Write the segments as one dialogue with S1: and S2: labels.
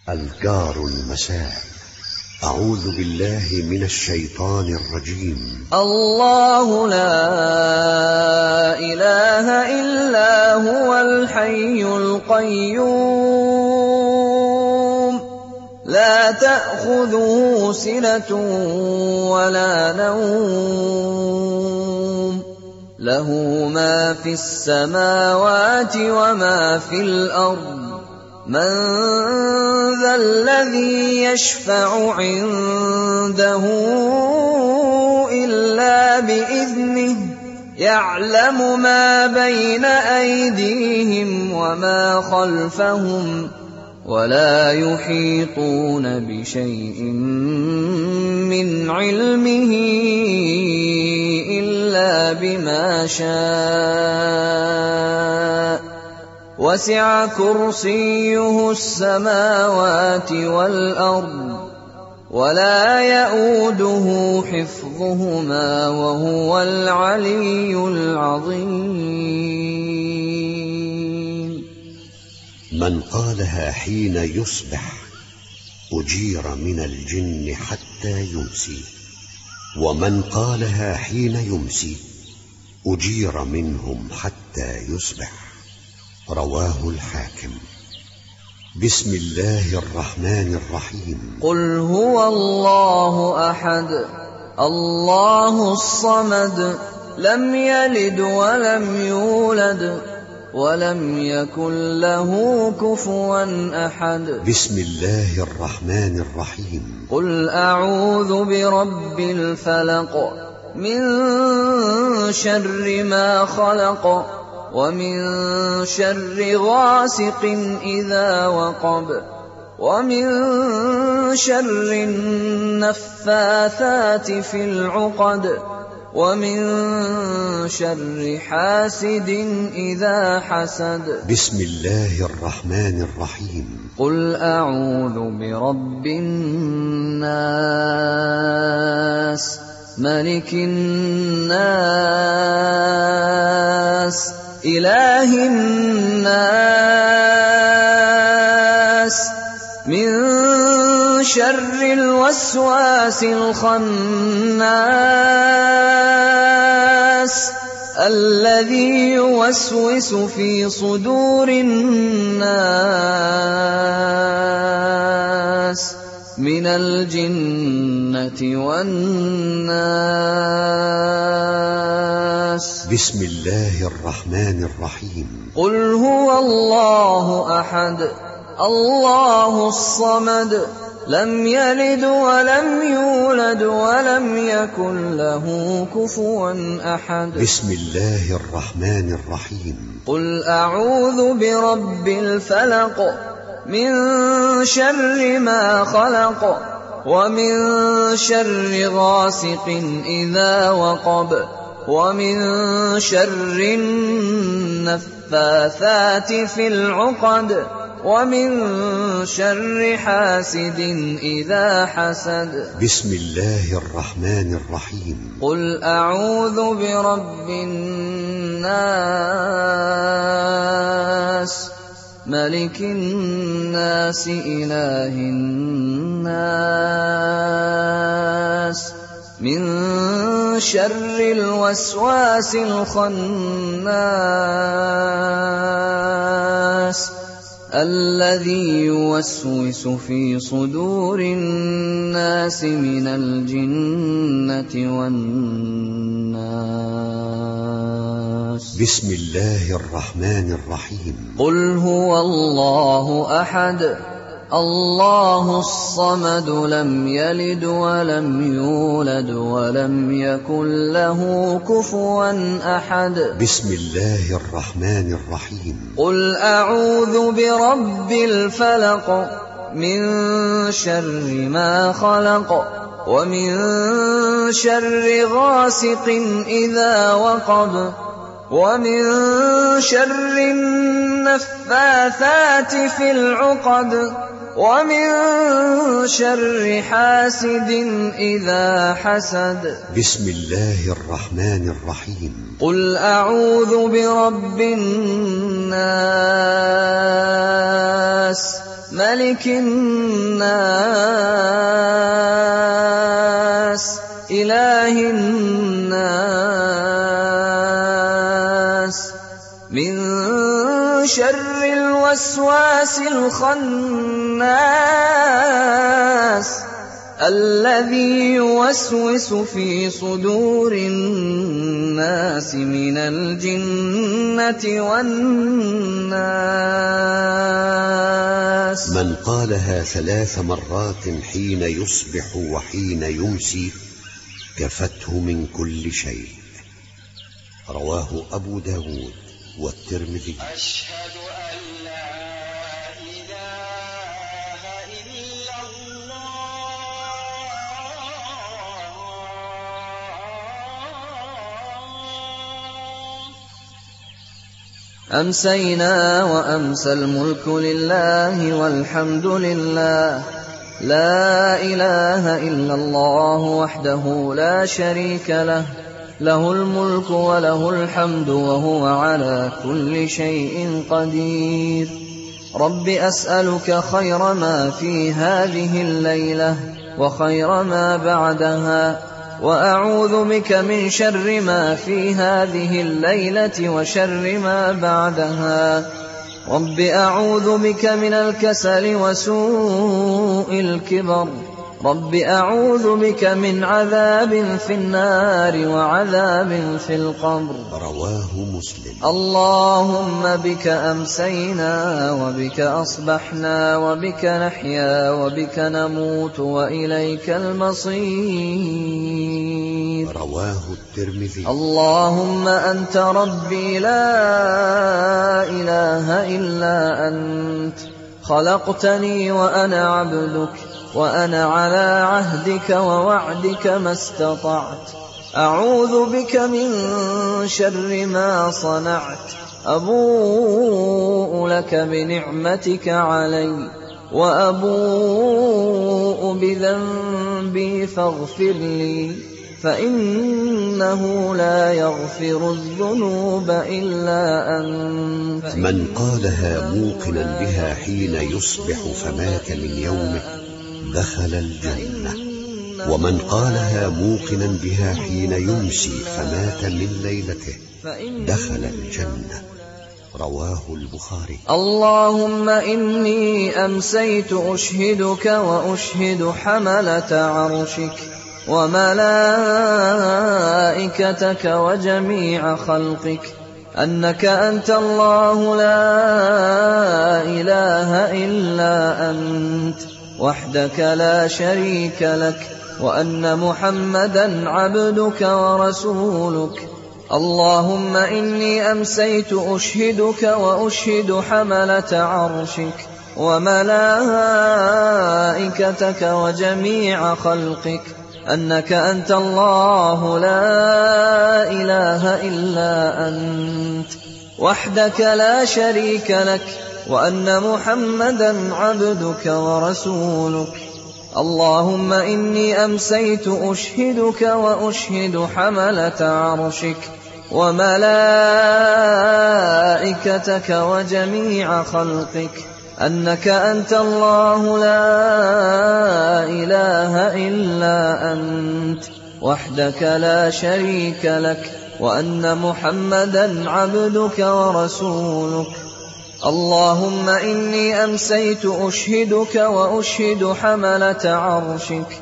S1: أذكار المساء. أعوذ بالله من الشيطان الرجيم.
S2: الله لا إله إلا هو الحي القيوم لا تأخذه سنة ولا نوم له ما في السماوات وما في الأرض من ذا الذي يشفع عنده إلا بإذنه يعلم ما بين أيديهم وما خلفهم ولا يحيطون بشيء من علمه إلا بما شاء وسع كرسيه السماوات والأرض ولا يئوده حفظهما وهو العلي العظيم.
S1: من قالها حين يصبح أجير من الجن حتى يمسي، ومن قالها حين يمسي أجير منهم حتى يصبح. رواه الحاكم. بسم الله الرحمن الرحيم.
S2: قل هو الله أحد الله الصمد لم يلد ولم يولد ولم يكن له كفوا أحد.
S1: بسم الله الرحمن الرحيم.
S2: قل أعوذ برب الفلق من شر ما خلق ومن شر غاسق إذا وقب ومن شر النفاثات في العقد ومن شر حاسد إذا حسد.
S1: بسم الله الرحمن الرحيم.
S2: قل أعوذ برب الناس ملك الناس إله الناس من شر الوسواس الخناس الذي يوسوس في صدور الناس من الجنة والناس.
S1: بسم الله الرحمن الرحيم.
S2: قل هو الله أحد الله الصمد لم يلد ولم يولد ولم يكن له كفوا أحد.
S1: بسم الله الرحمن الرحيم.
S2: قل أعوذ برب الفلق من شر ما خلق ومن شر غاسق إذا وقب ومن شر النفاثات في العقد ومن شر حاسد إذا حسد.
S1: بسم الله الرحمن الرحيم.
S2: قل أعوذ برب الناس ملك الناس إله الناس من شر الوسواس الخناس الذي يوسوس في صدور الناس من الجنة والناس.
S1: بسم الله الرحمن الرحيم.
S2: قل هو الله أحد الله الصمد لم يلد ولم يولد ولم يكن له كفوا أحد.
S1: بسم الله الرحمن الرحيم.
S2: قل أعوذ برب الفلق من شر ما خلق ومن شر غاسق إذا وقب ومن شر النفاثات في العقد ومن شر حاسد إذا حسد.
S1: بسم الله الرحمن الرحيم.
S2: قل أعوذ برب الناس ملك الناس إله الناس من شر الوسواس الخناس الذي يوسوس في صدور الناس من الجنة والناس.
S1: من قالها 3 مرات حين يصبح وحين يمسي كفته من كل شيء. رواه أبو داود والترمذي.
S3: أشهد أن لا إله إلا الله.
S2: أمسينا وأمسى الملك لله والحمد لله، لا إله إلا الله وحده لا شريك له، له الملك وله الحمد وهو على كل شيء قدير. رب أسألك خير ما في هذه الليلة وخير ما بعدها، وأعوذ بك من شر ما في هذه الليلة وشر ما بعدها. رب أعوذ بك من الكسل وسوء الكبر. رب أعوذ بك من عذاب في النار وعذاب في القبر.
S1: رواه مسلم.
S2: اللهم بك أمسينا وبك أصبحنا وبك نحيا وبك نموت وإليك المصير.
S1: رواه الترمذي.
S2: اللهم أنت ربي لا إله إلا أنت، خلقتني وأنا عبدك، وأنا على عهدك ووعدك ما استطعت. أعوذ بك من شر ما صنعت. أبوء لك بنعمتك علي وأبوء بذنبي فاغفر لي، فإنه لا يغفر الذنوب إلا أنت.
S1: من قالها موقنا بها حين يصبح فمات من يومه دخل الجنة، ومن قالها موقنا بها حين يمسي فمات من ليلته دخل الجنة. رواه البخاري.
S2: اللهم إني أمسيت أشهدك وأشهد حملة عرشك وملائكتك وجميع خلقك أنك أنت الله لا إله إلا أنت وحدك لا شريك لك، وأن محمدا عبدك ورسولك. اللهم إني أمسيت أشهدك وأشهد حملة عرشك وملائكتك وجميع خلقك أنك أنت الله لا إله إلا أنت وحدك لا شريك لك، وأن محمدا عبدك ورسولك. اللهم إني أمسيت أشهدك وأشهد حملة عرشك وملائكتك وجميع خلقك أنك أنت الله لا إله إلا أنت وحدك لا شريك لك، وأن محمدا عبدك ورسولك. اللهم إني أمسيت أشهدك وأشهد حملة عرشك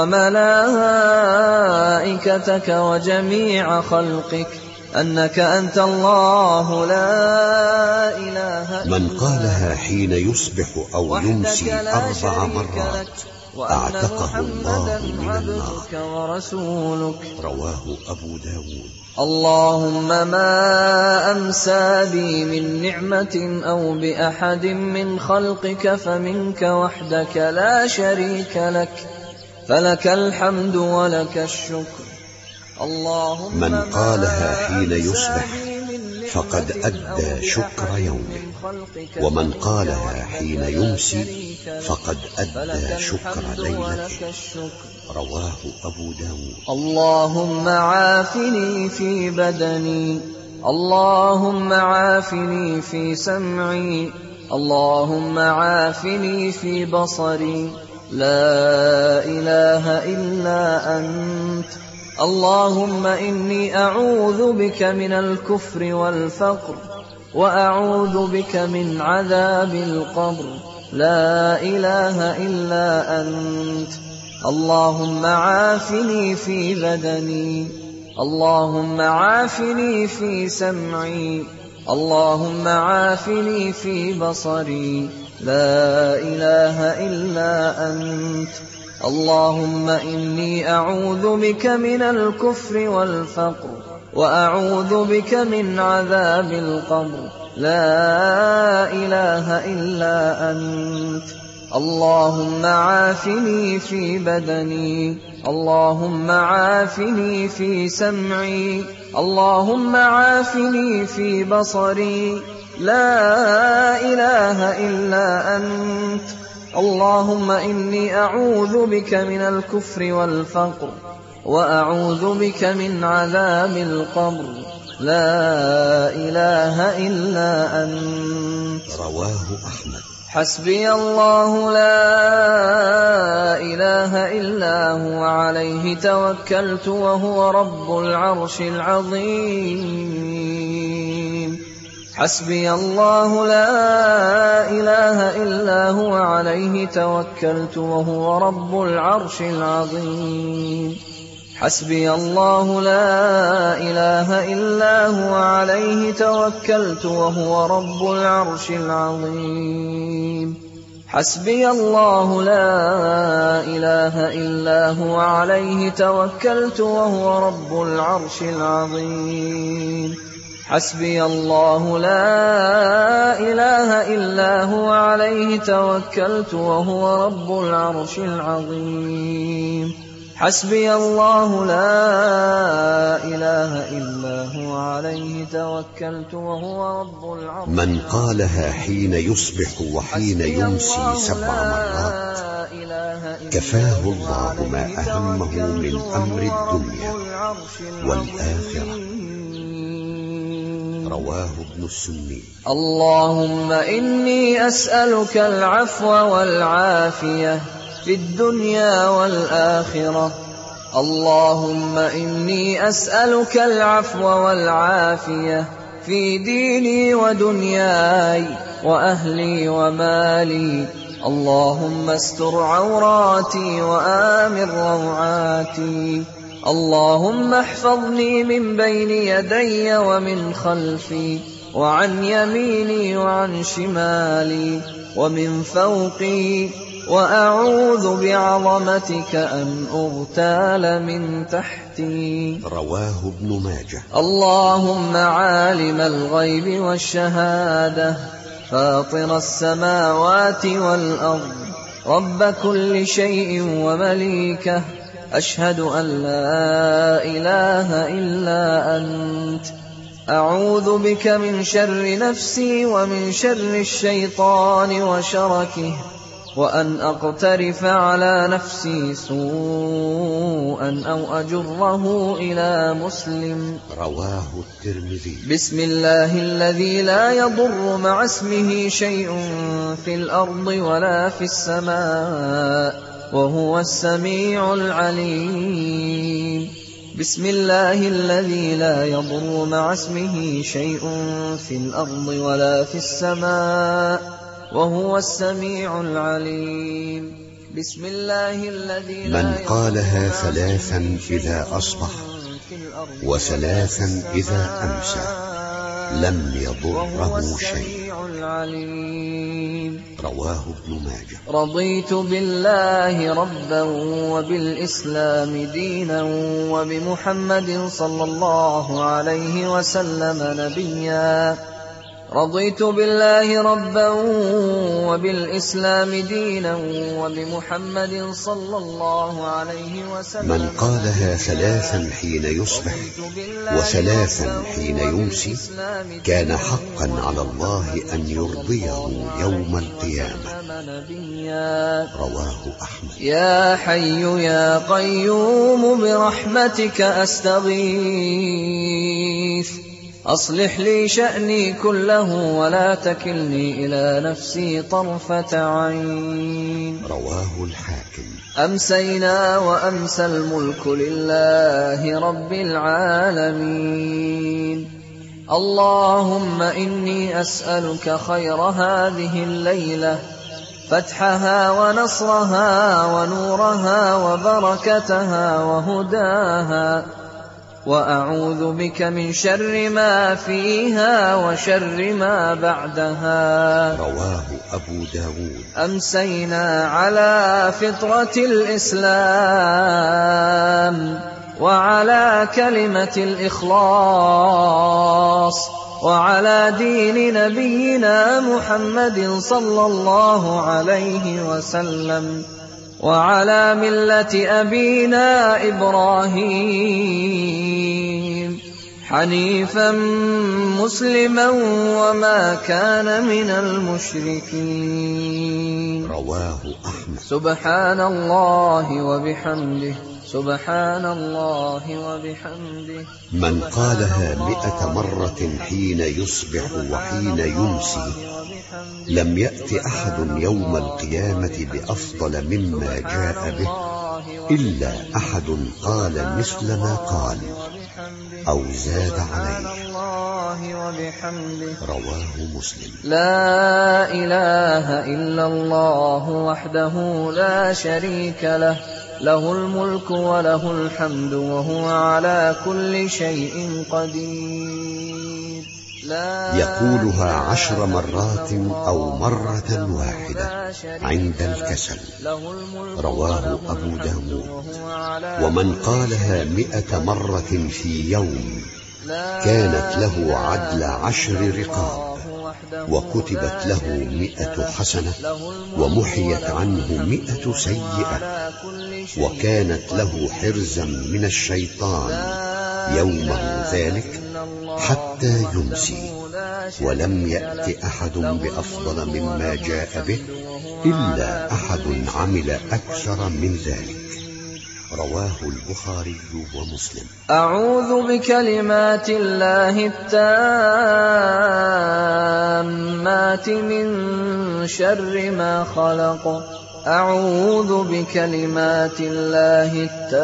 S2: وملائكتك وجميع خلقك أنك أنت الله لا إله إلا أنت.
S1: من قالها حين يصبح أو يمسي 4 مرات أعتقه الله من النار. رواه أبو داود.
S2: اللهم ما أمسى بي من نعمة أو بأحد من خلقك فمنك وحدك لا شريك لك، فلك الحمد ولك الشكر. اللهم
S1: من قالها حين يصبح فقد أدى شكر يومه، ومن قالها حين يمسي فقد أدى شكر ليلته. رواه أبو داود.
S2: اللهم عافني في بدني، اللهم عافني في سمعي، اللهم عافني في بصري لا إله إلا أنت اللهم إني أعوذ بك من الكفر والفقر وأعوذ بك من عذاب القبر لا إله إلا أنت اللهم عافني في بدني اللهم عافني في سمعي اللهم عافني في بصري لا إله إلا أنت اللهم إني أعوذ بك من الكفر والفقر وأعوذ بك من عذاب القبر لا إله إلا أنت اللهم عافني في بدني اللهم عافني في سمعي اللهم عافني في بصري لا إله إلا أنت اللهم إني أعوذ بك من الكفر والفقر وأعوذ بك من عذاب القبر لا إله إلا أنت.
S1: رواه أحمد.
S2: حسبي الله لا إله إلا هو عليه توكلت وهو رب العرش العظيم. حسبي الله لا إله إلا هو عليه توكلت وهو رب العرش العظيم. حسبي الله لا إله إلا هو عليه توكلت وهو رب العرش العظيم. حسبي الله لا إله إلا هو عليه توكلت وهو رب العرش العظيم. حسبي الله لا إله إلا هو عليه توكلت وهو رب العرش العظيم. حسبي الله لا إله إلا هو عليه توكلت وهو رب العرش.
S1: من قالها حين يصبح وحين يمسي 7 مرات كفاه الله ما أهمه من أمر الدنيا والآخرة. رواه ابن السني.
S2: اللهم إني أسألك العفو والعافية في الدنيا والآخرة. اللهم إني أسألك العفو والعافية في ديني ودنياي وأهلي ومالي. اللهم استر عوراتي وآمن روعاتي. اللهم احفظني من بين يدي ومن خلفي وعن يميني وعن شمالي ومن فوقي وأعوذ بعظمتك أن أغتال من تحتي.
S1: رواه ابن ماجه.
S2: اللهم عالم الغيب والشهادة فاطر السماوات والأرض رب كل شيء ومليكه أشهد أن لا إله إلا أنت أعوذ بك من شر نفسي ومن شر الشيطان وشركه وأن أقترف على نفسي سوءا أو أجره إلى مسلم.
S1: رواه الترمذي.
S2: بسم الله الذي لا يضر مع اسمه شيء في الأرض ولا في السماء وهو السميع العليم. بسم الله الذي لا يضر مع اسمه شيء في الأرض ولا في السماء وهو السميع العليم. بسم الله الذي لا
S1: من قالها 3 إذا أصبح و3 إذا أمسى لم يضره شيء. رواه ابن ماجه.
S2: رضيت بالله ربا وبالإسلام دينا وبمحمد صلى الله عليه وسلم نبيا. رضيت بالله ربا وبالإسلام دينا وبمحمد صلى الله عليه وسلم.
S1: من قالها 3 حين يصبح و3 حين يمسي كان حقا على الله أن يرضيه يوم القيامة. رواه أحمد.
S2: يا حي يا قيوم برحمتك أستغيث أصلح لي شأني كله ولا تكلني إلى نفسي طرفة عين.
S1: رواه الحاكم.
S2: أمسينا وأمسى الملك لله رب العالمين. اللهم إني أسألك خير هذه الليلة، فتحها ونصرها ونورها وبركتها وهداها، وأعوذ بك من شر ما فيها وشر ما بعدها.
S1: رواه أبو داود.
S2: أمسينا على فطرة الإسلام وعلى كلمة الإخلاص وعلى دين نبينا محمد صلى الله عليه وسلم وعلى ملة أبينا إبراهيم حنيفا مسلما وما كان من المشركين.
S1: رواه أحمد.
S2: سبحان الله وبحمده، سبحان الله وبحمده.
S1: من قالها 100 مرة حين يصبح وحين يمسي لم يأت أحد يوم القيامة بأفضل مما جاء به إلا أحد قال مثل ما قال أو زاد عليه. رواه مسلم.
S2: لا إله إلا الله وحده لا شريك له، له الملك وله الحمد وهو على كل شيء قدير.
S1: يقولها 10 مرات أو مرة واحدة عند الكسل. رواه أبو داود. ومن قالها 100 مرة في يوم كانت له عدل 10 رقاب، وكتبت له 100 حسنة، ومحيت عنه 100 سيئة، وكانت له حرزا من الشيطان يومه ذلك حتى يمسي، ولم يأت أحد بأفضل مما جاء به إلا أحد عمل أكثر من ذلك. رواه البخاري ومسلم.
S2: أعوذ بكلمات الله التامات من شر ما خلق. أعوذ بكلمات الله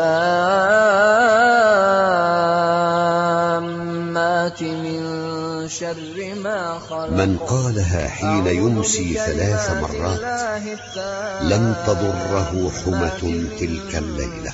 S2: التامات من شر ما خلق.
S1: من قالها حين يمسي 3 مرات لم تضره حمة تلك الليلة.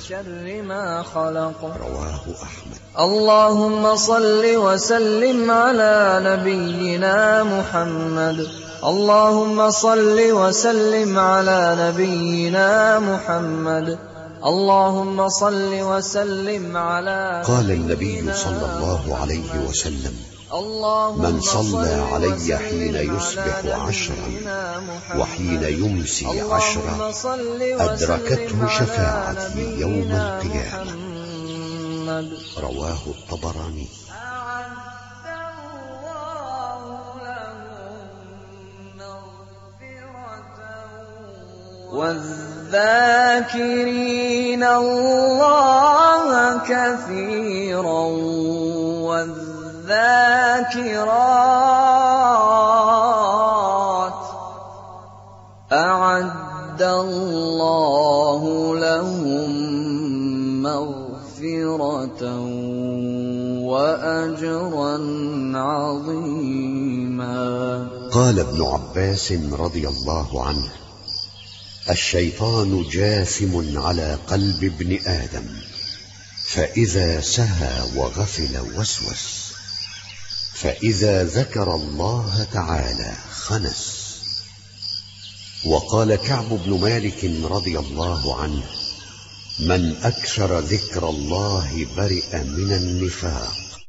S1: رواه أحمد.
S2: اللهم صل وسلم على نبينا محمد. اللهم صل وسلم على نبينا محمد. اللهم صل وسلم على.
S1: قال النبي صلى الله عليه وسلم: من صلى علي حين يصبح 10 وحين يمسي 10 أدركته شفاعتي يوم القيامة. رواه الطبراني.
S2: والذاكرين الله كثيرا والذاكرات أعد الله لهم مغفرة وأجرا عظيما.
S1: قال ابن عباس رضي الله عنه: الشيطان جاثم على قلب ابن آدم، فإذا سهى وغفل وسوس، فإذا ذكر الله تعالى خنس. وقال كعب بن مالك رضي الله عنه: من أكثر ذكر الله برئ من النفاق.